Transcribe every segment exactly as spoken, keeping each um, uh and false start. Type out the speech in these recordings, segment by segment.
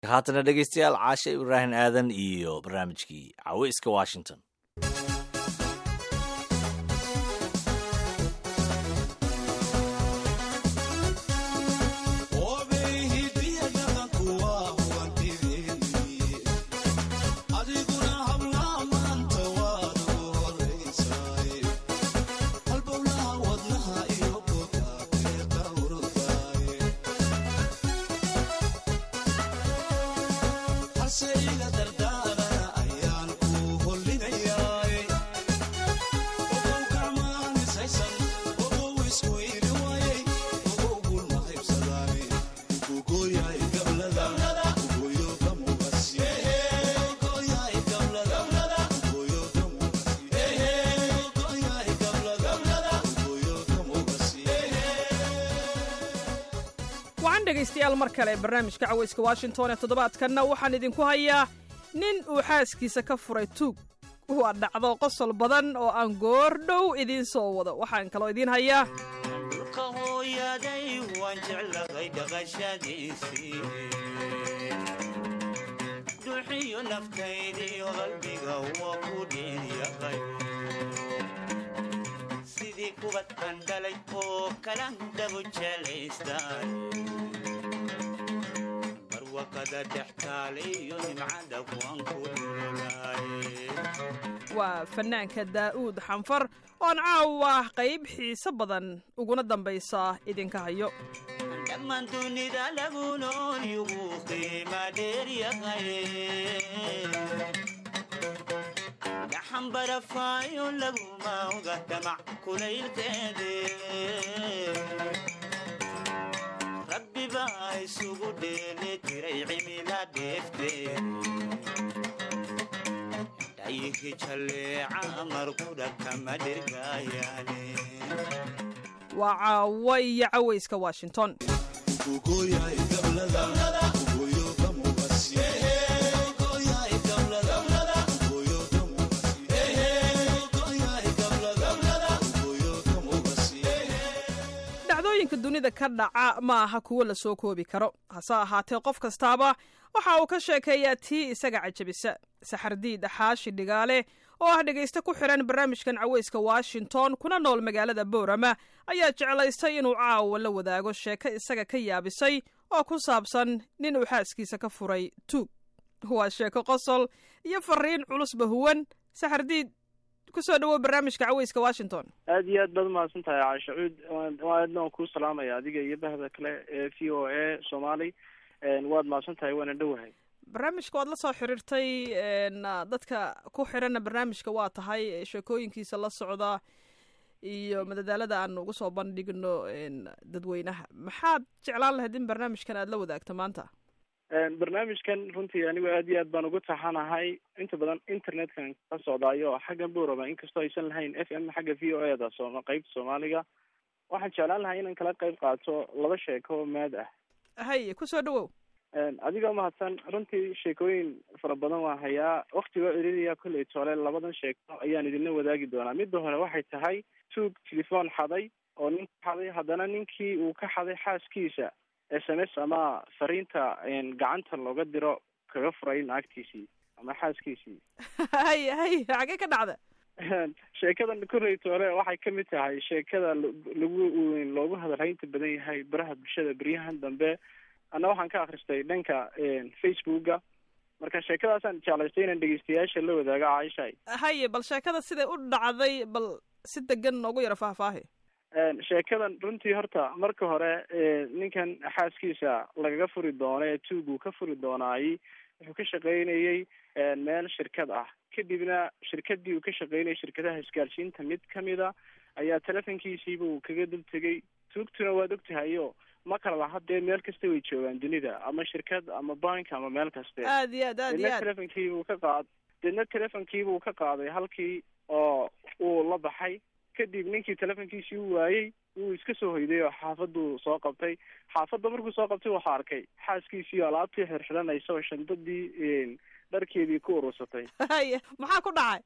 haatana dhegeystayaal caashe ibraahim aadan iyo barnaamijkii caweyska Washington. dhegeystayaal mar kale barnaamijka caweyska Washington ee toddobaadkanna waxaan idinku hayaa nin uu xaaskiisa ka furay tuug waa dhacdo qosol badan oo aan goor dhow idin soo wado waxaan kaloo idin hayaa hooyaday waan jeclahay dhaqashadiisii duxiyo naftaydii qalbiga waa ku dheeryahay sidii kubad aan dhalay oo kalan dhabu jelaystaan barwaqada dhextaaliyo nimcada kuwan ku dhululaay waa fanaanka daa'uud xanfar oon caawa qayb xiiso badan uguna dambaysa idinka hayo dhammaan dunida lagu nool yugu qiima dheeryahay gaxan barafaayo laguma oga damac kulaylkeede rabbi baa isugu dheeli tiray cimila dheefteed dhayihi jalleeca markuda kama dhirgaayaane waa caawa iyo caweyska Washington dhacdooyinka dunida ka dhaca ma aha kuwo la soo koobi karo hase ahaatee qof kastaaba waxa uu ka sheekeeyaa tii isaga cajabisa saxardiid xaashi dhigaale oo ah dhegaysta ku xiran barnaamijkan caweyska Washington kuna nool magaalada Boorama ayaa jeclaystay inuu caawa la wadaago sheeko isaga ka yaabisay oo ku saabsan nin uu xaaskiisa ka furay tuug waa sheeko qosol iyo fariin culus bahuwan saxardiid ku soo dhawo barnaamijka caweyska Washington aad iyo aad baad mahadsan tahay Caasha Cuud waadna ku salaamaya adiga iyo bahda kale ee V O A Somali een waad mahadsan tahay waana dhawahay barnaamijka waad la soo xiriirtay een dadka ku xiran barnaamijka waa tahay sheekooyinkiisa la socda iyo madadaalada aan ugu soo bandhigno een dadweynaha maxaad jeclaan lahayd in barnaamijkan aad la wadaagto maanta een barnaamijkan runtii anigu aad iyo aad baan ugu taxanahay inta badan internetkan ka socdaayo xagga Boorama inkastoo aysan lahayn F M xagga V O A da Soomaaliya qaybta Soomaaliga waxaan jeclaan lahaa inaan kala qayb qaato laba sheeko maad ah hay ku soo dhawow een adiga mahadsan runtii sheekooyin fara badan waa hayaa waqtiga ciriiriya kulay toole labadan sheeko ayaan idinla wadaagi doonaa midda hore waxay tahay tuug telefoon xaday oo nin xaday haddana ninkii uu ka xaday xaaskiisa S M S ama fariinta een gacanta looga diro kaga furay naagtiisii ama xaaskiisii hay hay xagee ka dhacda sheekadan kulay toole waxay ka mid tahay sheekada lagu loogu hadalhaynta badan yahay baraha bulshada beryahan dambe ana waxaan ka akhristay dhanka Facebooka marka sheekadaasaan jeclaystay inaan dhegeystayaasha la wadaago Caisha hay bal sheekada sida u dhacday bal si degan noogu yara faahfaahi een sheekadan runtii horta marka hore ninkan xaaskiisa lagaga furi doono ee tuugu ka furi doonaayay wuxuu ka shaqeynayay meel shirkad ah kadibna shirkadii uu ka shaqeynayay shirkadaha isgaarsiinta mid kamida ayaa telefonkiisiiba uu kaga dul tegay tuugtuna waad ogtahayo ma kala laha dee meel kasta way joogaan dunida ama shirkad ama bank ama meel kaste aad iyo aad aad iyo aad telefonkiibuu ka qaad deedna telefonkiibuu ka qaaday halkii oo uu la baxay kadib ninkii telefonkiisii u waayey wuu iska soo hoyday oo xaafaduu soo qabtay. xaafadda markuu soo qabtay waxaa arkay xaaskiisii alaabtii xirxiranaysa oo shandadii dharkeedii ku urursatay. haya maxaa ku dhacay?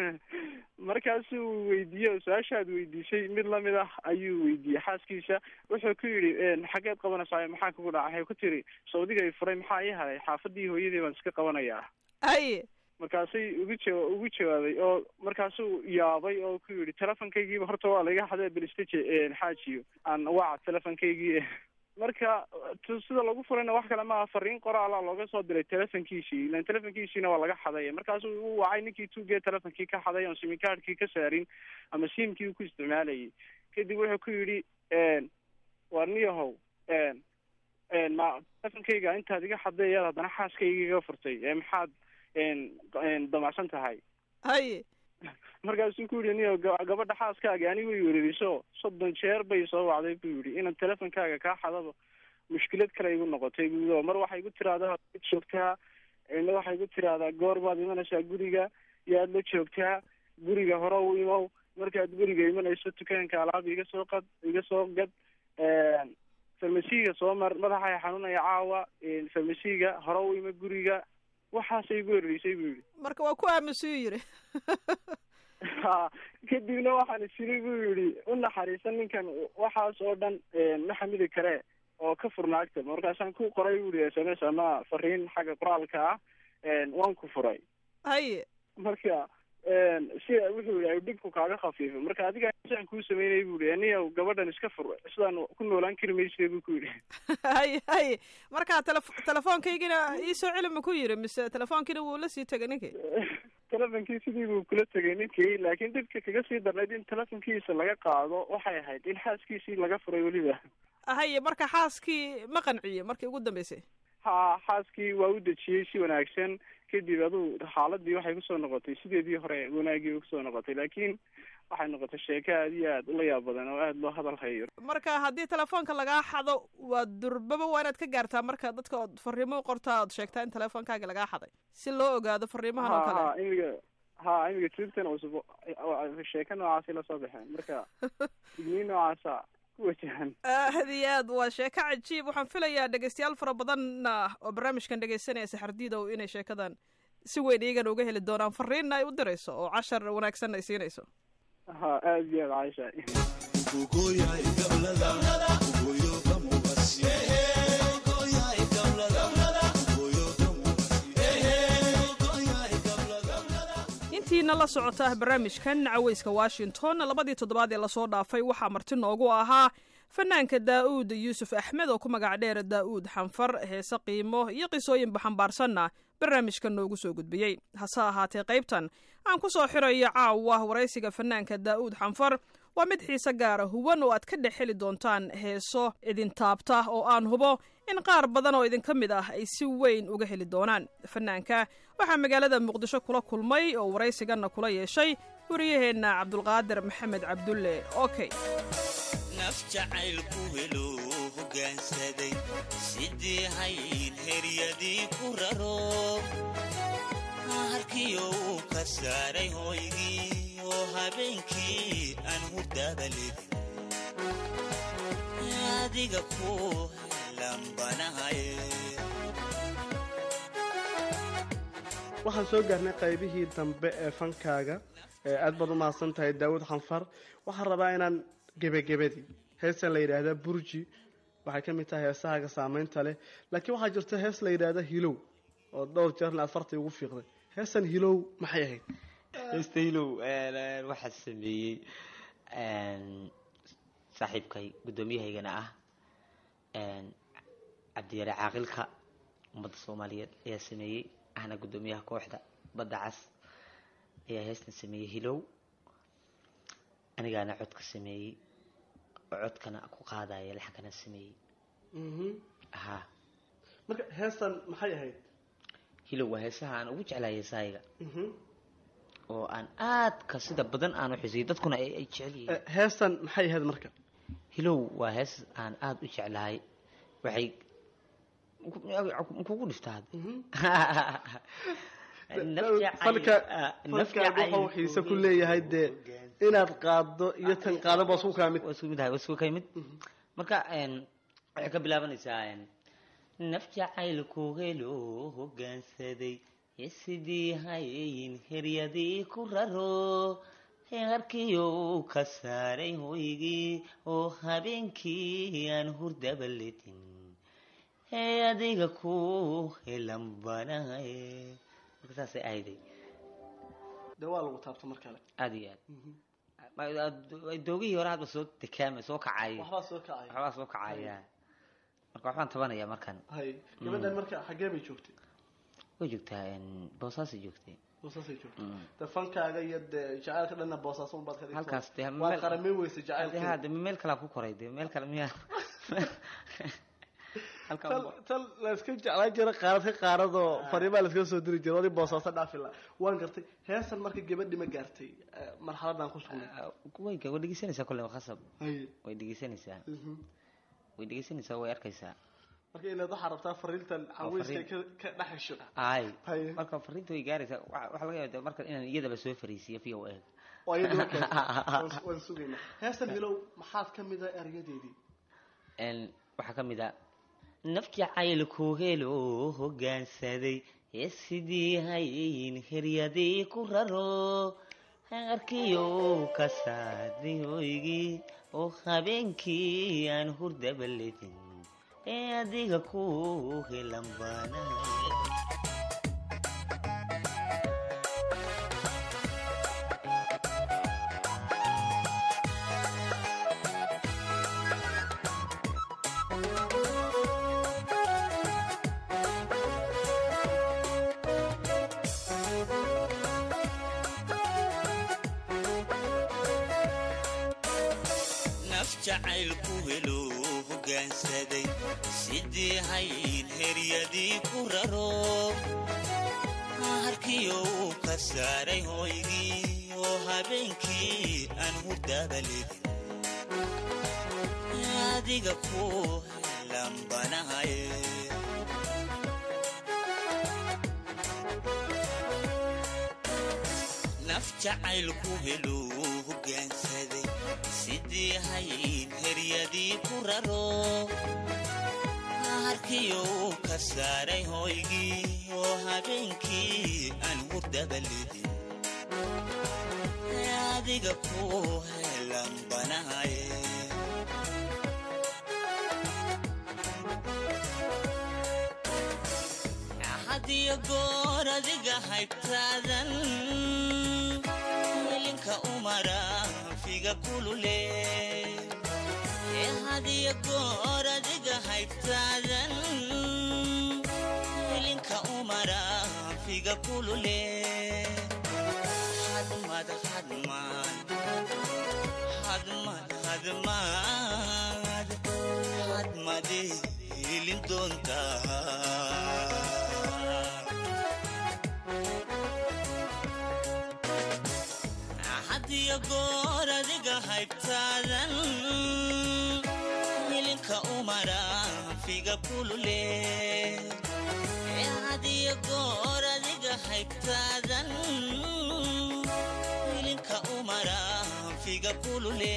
markaasuu weydiiyey su-aashaad weydiisay mid lamid ah ayuu weydiiyey xaaskiisa. wuxuu ku yidhi xageed qabanaysaa, maxaa kugu dhacay? waxay ku tiri sawdigay furay, maxaa ii haday? xaafadii hooyadii baan iska qabanayaa. haye markaasay ugu jawa ugu jawaabay oo markaasuu yaabay oo ku yidhi telefonkaygiiba horta waa laiga xaday belistaje xaajiyo aan waca telefonkaygii. marka sida lagu furayna wax kale maaha, fariin qoraala looga soo diray telefonkiisii, ilan telefonkiisiina waa laga xaday. markaasuu u wacay ninkii tuugee telefonkii ka xaday oon simikaadhkii ka saarin ama simkii uu ku isticmaalayay. kadib wuxuu ku yidhi war niyahow ma telefonkayga intaad iga xaday ayaad haddana xaaskayga iga furtay, maxaad damacsan tahay? haye markaasuu ku yidhi niyo gabadha xaaskaaga anigu way wereeriso soddon jeer bay soo wacday buu yidhi inaan telefonkaaga kaa xadaba mushkilad kale igu noqotay buudo. mar waxay igu tiraahdaa joogtaa, mar waxay igu tiraahdaa goor baad imanaysaa guriga, yaad la joogtaa, guriga hore u imow, markaad guriga imanayso dukaanka alaab iga soo qad iga soo gad, farmasiga soo mar, madaxay xanuunaya caawa, farmasiga hore u imo guriga. waxaasay igu wererisay buu yidhi. marka waa ku aamusuu yidhi. ha kadibna waxaan isiri buu yidhi u naxariisan ninkan waxaas oo dhan ma xamili kare oo ka furnaagta. markaasaan ku qoray buu yidhi s m s ama fariin xagga qoraalka ah, waan ku furay. haye marka si wuxuu yidhi dhibku kaaga khafiifo, marka adiga saan kuu sameynay buu yidhi aniga gabadhan iska fur, sidaan ku noolaan kari maysa buu ku yidhi. haye haye marka telef telefoonkaygina iisoo celi ma ku yidhi mise telefoonkiina wuu la sii tegay ninkii? telefonkii sidii buu kula tegay ninkii, laakiin dhibka kaga sii darnayd in telefonkiisa laga qaado waxay ahayd in xaaskiisii laga furay weliba. haye marka xaaskii ma qanciyey markii ugu dambeysay? ha xaaskii waa u dejiyey si wanaagsan. kadib aduu xaaladii waxay kusoo noqotay sideedii hore wanaagii kusoo noqotay, laakiin waxay noqotay sheeko aad iyo aad ula yaab badan oo aada loo hadal hayo. marka haddii telefoonka lagaa xado waa durbaba waa inaad ka gaartaa marka dadka ood fariimo u qortaa ood sheegtaa in telefonkaaga lagaa xaday si loo ogaado fariimahan oo kale. ha imiga ha imiga tuugtan cusub sheeko noocaasi lasoo baxeen, marka digniin noocaasa ku wajahan. aad iyo aad waa sheeko cajiib. waxaan filayaa dhegeystayaal fara badanna oo barnaamijkan dhegeysanaya saxardiidow inay sheekadan si weyn iyagana uga heli doonaan, fariinna ay u dirayso oo cashar wanaagsanna ay siinayso. ha aad iyo aad caisha. intiina la socota barnaamijkan caweyska washington labadii toddobaad ee lasoo dhaafay waxaa marti noogu ahaa fanaanka daa'uud yuusuf axmed oo ku magac dheer daa'uud xanfar. heese qiimo iyo qisooyinba xambaarsanna barnaamijka noogu soo gudbiyey. hase ahaatee qaybtan aan ku soo xirayo caawa waraysiga fanaanka daa'uud xanfar waa mid xiise gaara huwan oo aad ka dhex heli doontaan heeso idin taabta oo aan hubo in qaar badan oo idinka mid ah ay si weyn uga heli doonaan. fanaanka waxaa magaalada muqdisho kula kulmay oo waraysiganna kula yeeshay wariyaheenna cabdulqaadir maxamed cabdulle. okay naf jacaylku helo hoggaansaday sidii hayn heryadii ku raro harkiyo uu ka saaray hooygii oo habeenkii aan hurdaba lidin adiga ku lambanahaye. waxaan soo gaarnay qaybihii dambe ee fankaaga. aad baad u mahadsan tahay daa'uud xanfar. waxaan rabaa inaan gebagebadii heestan la yidhaahda burji waxay ka mid tahay heesahaaga saamaynta leh, laakiin waxaa jirta hees la yidhaahda hilow oo dhowr jeerna aad fartay ugu fiiqday. heestan hilow maxay ahayd? heesta hilow waxaa sameeyey saaxiibkay guddoomiyahaygana ah cabdiyare caaqilka ummadda soomaaliyeed ayaa sameeyey, ahna guddoomiyaha kooxda badda cas ayaa heestan sameeyey hilow. anigaana codka sameeyey oo codkana ku qaadaya laxankana sameeyey. ha marka heestan maxay ahayd? hilow waa heesaha aan ugu jeclahay heesahayga oo aan aadka sida badan aan u xisiyey dadkuna ay jecel yihiin. heestan maxay ahayd marka? hilow waa hees aan aada u jeclahay. waxay kugu dhiftaa falka falka wuxuu xiisa ku leeyahay dee inaad qaado iyo tan qaado baa isku kaamid isku mid ah isku kaamid marka een waxay ka bilaabanaysaa naf jacaylku helo hoggaansaday sidii hayin hiryadii ku raro heerkiyo ka saaray hoygii oo habeenkii aan hurdaba leedin ee adiga ku helan banahay marka saas ay ayday dawaa lagu taabto mar kale aad iyo aad ma doogii hore hadba soo takaamay soo kacay waxba soo kacay waxba soo kacaya marka waxaan tabanayaa markan hay gabadhan marka xagee bay joogtay way joogtaa in boosaas joogtay boosaas joogtay tafankaaga iyo jacaylka dhanna boosaas un baad ka dhigtay halkaas de waa qaramay weyse jacaylka hada meel kala ku koray de meel kala miya halka tal la iska jeclaan jira qaarad ka qaarado fariiba la iska soo diri jiray wadi boosaas dhaafila waan gartay heesan marka gabadhi ma gaartay marxaladan ku sugnay way ka wadigisanaysa kullu khasab hay way digisanaysaa way digisanaysaa way arkaysaa marka inaad waxa rabtaa fariintan caweyska ka dhaxasho ay marka fariintu way gaaraysaa waxa laga yaabaa marka inaan iyadaba soo fariisiyo fiyo eeg oo iyadaba ka waan sugayna heesan hilow maxaad kamid ah eryadeedii een waxa kamid ah naf jacaylku helo hoggaansaday sidii hayin hiryadii ku raro heerkiyo ka saaray hoygii oo habeenkii aan hurdaba leedin ee adiga ku helan banahay jacaylku helo hoggaansaday sidii hayin heryadii ku raro harkiyo ka saaray hoygii oo habeenkii aan hurdaba leedin adiga ku helan banahay naf jacaylku helo hoggaansaday sidii hayin heryadii ku raro harkiyo ka saaray hoygii oo habeenkii aan hurdaba leedin adiga ku helan banahay hadiyo goor adiga haybtaadan welinka umara figa kulule ee hadiyo goor adiga haybtaadan welinka umara figa kulule hadmad hadmad hadmad hadmad hadmad hilin doontaa hadiyo goor adiga haybtaadan welinka umara figa kulule ee hadiyo goor adiga haybtaadan welinka umara figa kulule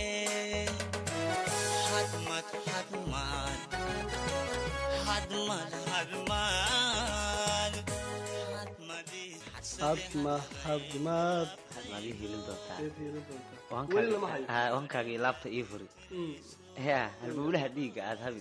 hadmad hadmad hadmad hadmad hadma hadmad hadmadi hilin doontaa weli lama hayo ha wankaaga iyo laabta ii furi ya halbowlaha dhiigga aad habid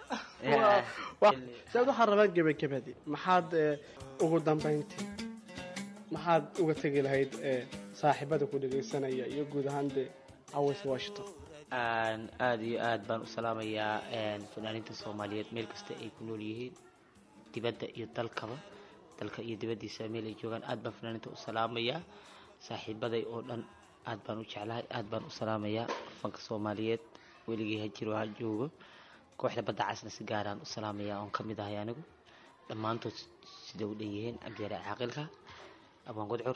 saad waxaa rabaa gebagabadii maxaad ugu dambayntii maxaad uga tegi lahayd saaxiibada ku dhegaysanaya iyo guud ahaan dee caweyska washington aad iyo aad baan u salaamayaa fanaaniinta soomaaliyeed meel kasta ay ku nool yihiin dibadda iyo dalkaba dalka iyo dibaddiisa meel ay joogaan aad baan fanaaniinta u salaamayaa saaxiibaday oo dhan aad baan u jeclahay aad baan u salaamayaa fanka soomaaliyeed weligii ha jiro ha joogo kooxda badda casna si gaaraan u salaamayaa oon ka mid ahay anigu dhammaantood sida u dhan yihiin cabdiyaare caaqilka abaan godcur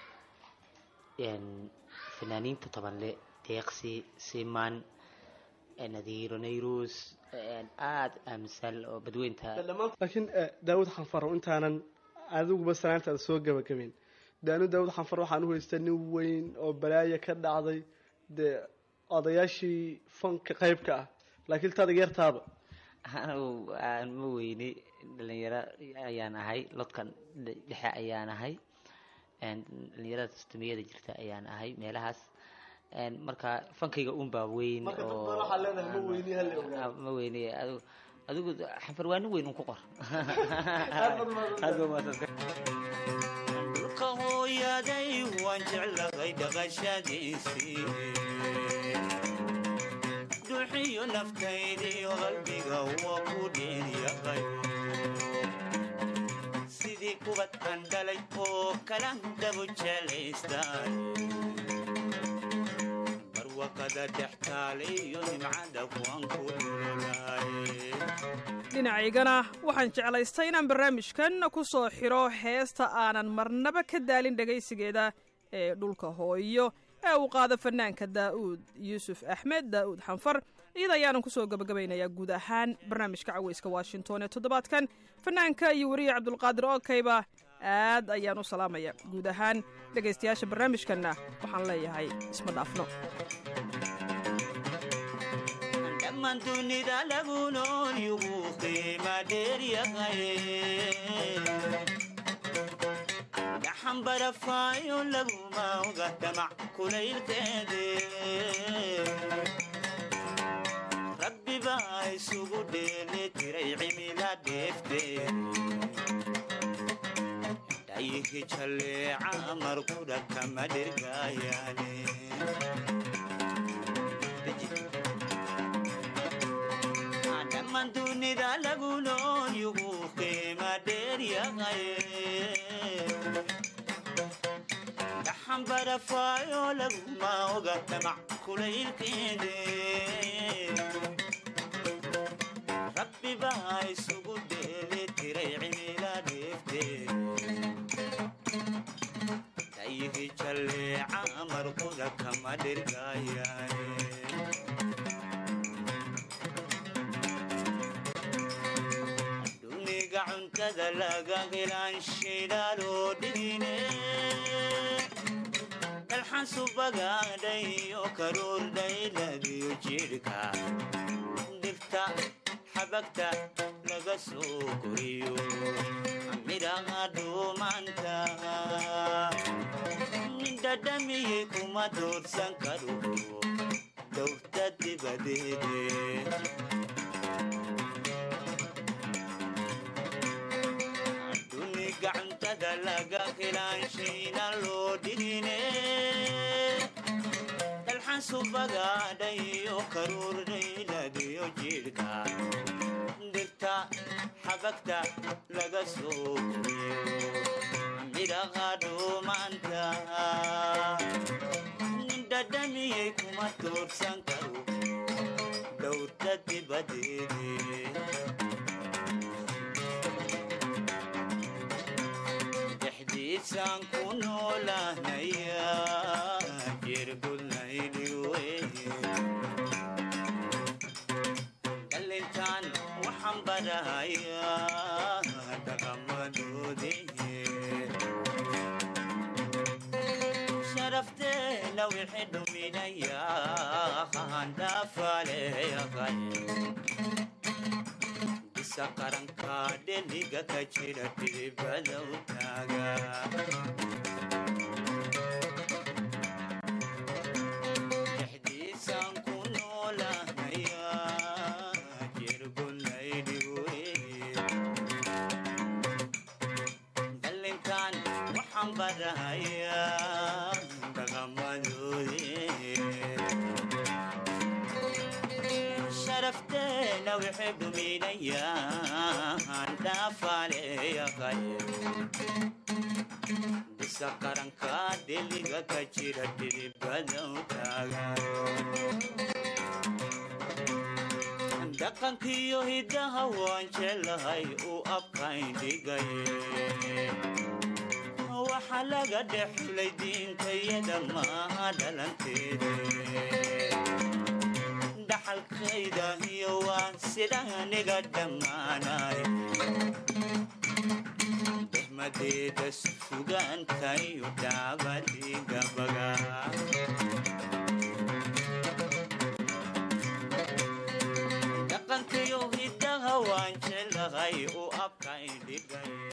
fanaaniinta tobanle deeqsi siman nadiiro nayrus aad amsal oo badweynta laakiin daawud xanfaro intaanan adiguba salaantaada soo gabagabeyn daanu daawud xanfar waxaan u haystaa nin weyn oo balaaya ka dhacday dee odayaashii fanka qaybka ah laakiin taada yartaaba anigu aan ma weyni dhalinyaro ayaan ahay lodkan dhexe ayaan ahay dhalinyarada sistemiyada jirta ayaan ahay meelahaas marka fankayga unbaa weyn oo ma weyni adigu adigu xanfar waa nin weyn un ku qor dhulka hooyaday waan jeclahay dhaqashadiisii duxiyo naftaydiyo qalbiga waa ku dheeryahay sidii kubad aan dhalay oo kala dabu jelaystaan barwaqada dhextaaliyo nimcada kuwan ku dhulolay dhinacaygana waxaan jeclaystay inaan barnaamijkan ku soo xiro heesta aanan marnaba ka daalin dhegaysigeeda ee dhulka hooyo ee uu qaado fanaanka daa'uud yuusuf axmed daa'uud xanfar iyada ayaanan ku soo gabagabaynayaa guud ahaan barnaamijka cawayska washington ee toddobaadkan fanaanka iyo weriye cabdulqaadir okayba aad ayaan u salaamaya guud ahaan dhegaystayaasha barnaamijkanna waxaan leeyahay isma dhaafno dhammaan dunida lagu nool yugu qiima dheeryahay gaxan barafaayo laguma oga damac kulaylkeede rabbi baa isugu dheeli tiray cimila dheefteed dhayihi jalleeca markudha kama dhirgaayaane dhammaan dunida lagu nool yugu qiima dheeryahay gaxan barafaayo laguma oga damac kulaylkeede rabbi baa isugu dheeli tiray cimila dheefteed dhayihi jalleeca markudha kama dhirgaayaane cuntada laga helaan shidaaloo dhigine dalxan subagaadhayo karuurdhayladiyo jidhka dhirta xabagta laga soo koriyo midhaha dhuumanta dhadhamiyey kuma doorsan karo dowrta dibadeede gacantada laga helaan shayna loo dhigine dalxan subagaadhayo karuurdhayladiyo jidhka dhirta xabagta laga soo koriyo midhaha dhuumanta dhadhamiyey kuma doorsan karo dowrta dibadeede dhexdiisaan ku noolahnaya jirgulnaydiwe dhalintaan waxaan barahaya dhaqamadoodii sharafteena wixii dhuminaya handhaafaleyahay qaranka dheliga ka jira dhibbadow taaga dhexdiisaan ku noolahnaya jirgulnaydiwe dhalintaan waxaan barahaya dhaqamadoodii sharafteena wixii dhuminaya handhaafaleyahay bisa qaranka dheliga ka jira dhibbadow taaga dhaqankiyo hiddaha waan jeclahay uu abkayn-dhigay waxa laga dhexulay diintayada maaha dhalanteede dhaxalkayda iyo waan sida aniga dhammaanay madeeda sugaantayo dhaabadiga bagaa